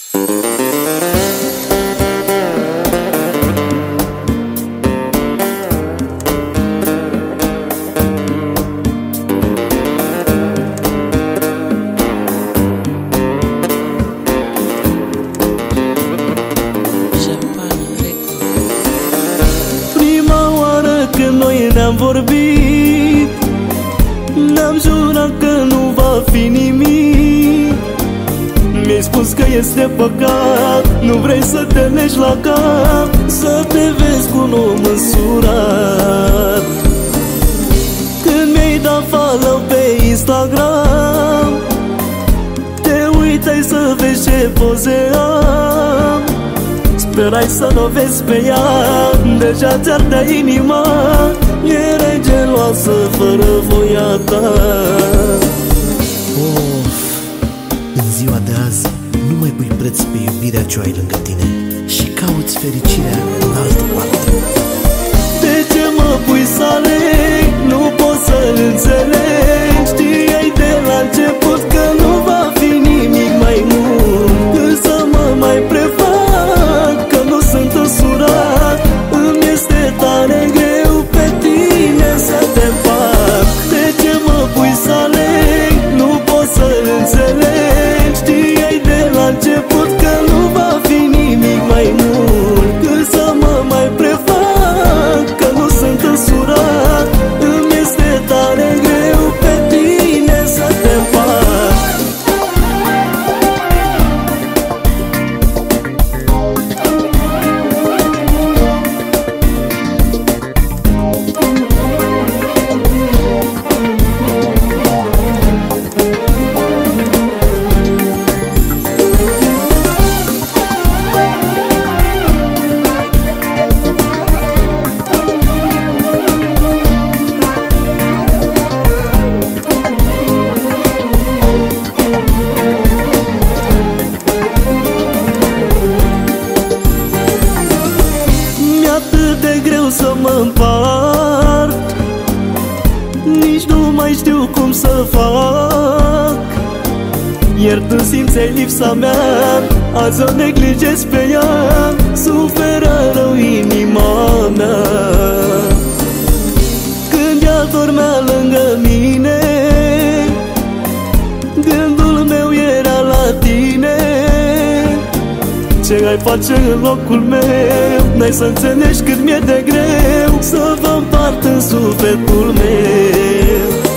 Noi ne-am vorbit, ne-am jurat că nu va fi nimic. Mi-ai spus că este păcat, nu vrei să te legi la cap, să te vezi cu un om însurat. Când mi-ai dat follow pe Instagram, te uitai să vezi ce poze am. Sperai să nu vezi pe ea, deja ți-ardea inima. Erai geloasă fără voia ta. Of, în ziua de azi nu mai pui preț pe iubirea ce o ai lângă tine și cauți fericirea în altă parte. De ce mă pui să aleg? Nu pot să-l înțeleg. Știai de la început că nu va fi nimic mai mult. Însă mă mai prefac că nu sunt însurat. Îmi este tare greu pe tine să te împac. De ce mă pui să aleg? Nu pot să-l înțeleg. Știai de la început că nu va fi nimic mai mult. Însă mă mai prefac că nu sunt însurat. Îmi este tare greu pe tine să te împac. Să mă împart, nici nu mai știu cum să fac. Ieri tu simțeai lipsa mea, azi o neglijez pe ea. Suferă rău inima mea. Când ea dormea lângă mine, gândul meu era la tine. Ce ai face în locul meu? N-ai să înțelegi cât mi-e de greu să vă împart în sufletul meu.